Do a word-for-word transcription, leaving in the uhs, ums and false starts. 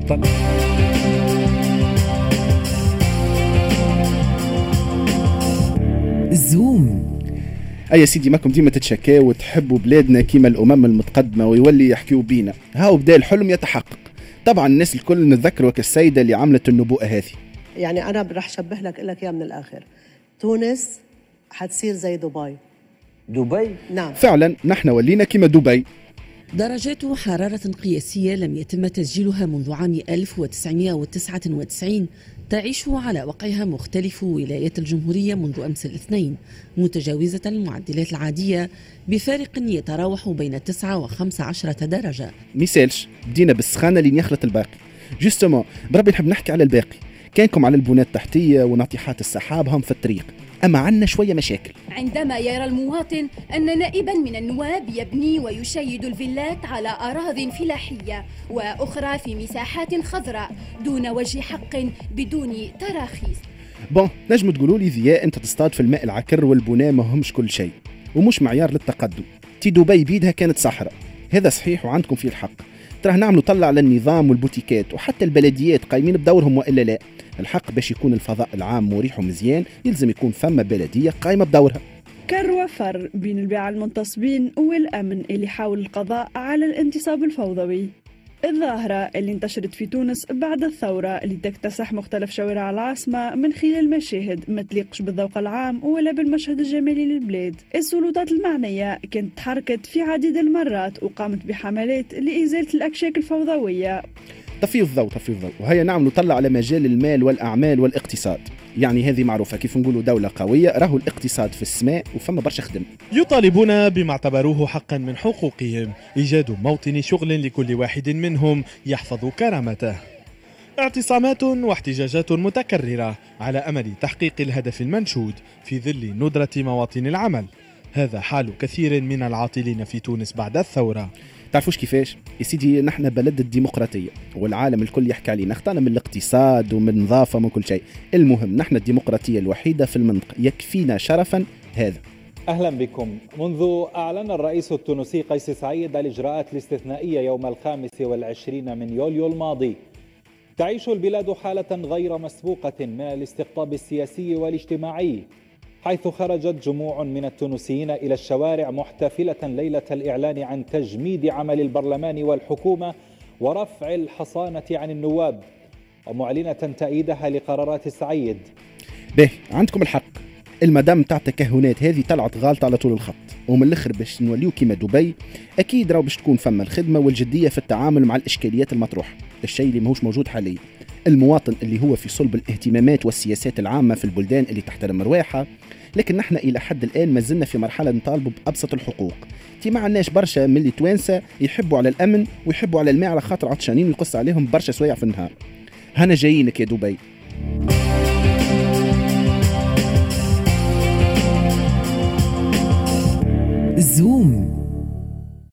طن. زوم. أي يا سيدي ماكم ديما تتشكاو وتحبوا بلادنا كيما الأمم المتقدمة ويولي يحكيوا بينا، هاو بدا الحلم يتحقق. طبعا الناس الكل نتذكروا كالسيدة اللي عملت النبوءة هذه. يعني أنا رح شبه لك لك يا من الآخر، تونس حتصير زي دبي. دبي؟ نعم فعلا نحن ولينا كيما دبي. درجات حرارة قياسية لم يتم تسجيلها منذ عام ألف وتسعمائة وتسعة وتسعين تعيش على وقعها مختلف ولايات الجمهورية منذ أمس الاثنين، متجاوزة المعدلات العادية بفارق يتراوح بين تسعة وخمسة عشرة درجة. ميسالش بدينا بالسخانة اللي يخلط الباقي. جوستومون بربي نحب نحكي على الباقي. كانكم على البنات التحتية وناطحات السحاب هم في الطريق، أما عنا شوية مشاكل. عندما يرى المواطن أن نائبا من النواب يبني ويشيد الفيلات على أراضٍ فلاحية وأخرى في مساحات خضراء دون وجه حق بدون تراخيص. بون نجم تقولوا لي ذياء أنت تصطاد في الماء العكر والبناء ما همش كل شيء ومش معيار للتقدم. تي دبي بيدها كانت صحراء، هذا صحيح وعندكم فيه الحق. تراه نعملوا طلع على النظام والبوتيكات وحتى البلديات قايمين بدورهم وإلا لا. الحق باش يكون الفضاء العام مريح ومزيان يلزم يكون ثم بلدية قايمة بدورها. كر وفر بين الباعة المنتصبين والأمن اللي حاول القضاء على الانتصاب الفوضوي. الظاهرة اللي انتشرت في تونس بعد الثورة اللي تكتسح مختلف شوارع العاصمة من خلال مشاهد ما تليقش بالذوق العام ولا بالمشهد الجمالي للبلاد. السلطات المعنية كانت تحركت في عديد المرات وقامت بحملات لإزالة الأكشاك الفوضوية. طفي الضوء طفي الضوء وهيا نعم نطلع على مجال المال والأعمال والاقتصاد. يعني هذه معروفة كيف نقولوا دولة قوية راهو الاقتصاد في السماء وفما برشا خدم. يطالبون بما اعتبروه حقا من حقوقهم، إيجاد موطن شغل لكل واحد منهم يحفظ كرامته. اعتصامات واحتجاجات متكررة على أمل تحقيق الهدف المنشود في ظل ندرة مواطن العمل. هذا حال كثير من العاطلين في تونس بعد الثورة. تعرفوش كيفاش؟ يا سيدي نحن بلد الديمقراطية والعالم الكل يحكي علينا، اختارنا من الاقتصاد ومن النظافة ومن كل شيء. المهم نحن الديمقراطية الوحيدة في المنطقة، يكفينا شرفا هذا. أهلا بكم. منذ أعلن الرئيس التونسي قيس سعيد الإجراءات الاستثنائية يوم الخامس والعشرين من يوليو الماضي، تعيش البلاد حالة غير مسبوقة من الاستقطاب السياسي والاجتماعي، حيث خرجت جموع من التونسيين إلى الشوارع محتفلة ليلة الإعلان عن تجميد عمل البرلمان والحكومة ورفع الحصانة عن النواب، ومعلنة تأييدها لقرارات سعيد. به عندكم الحق، المدام تاع التكهنات هذه طلعت غالطة على طول الخط، ومن الاخر باش نوليو كيما دبي اكيد راهو باش تكون فما الخدمة والجدية في التعامل مع الاشكاليات المطروحة، الشيء اللي ماهوش موجود حاليا. المواطن اللي هو في صلب الاهتمامات والسياسات العامة في البلدان اللي تحترم رواحها، لكن نحن إلى حد الآن ما زلنا في مرحلة نطالب بأبسط الحقوق. تي ما عندناش برشا من اللي توانسة يحبوا على الأمن ويحبوا على الماء على خاطر عطشانين ويقص عليهم برشا سويع في النهار. هنا جايينك يا دبي. زوم.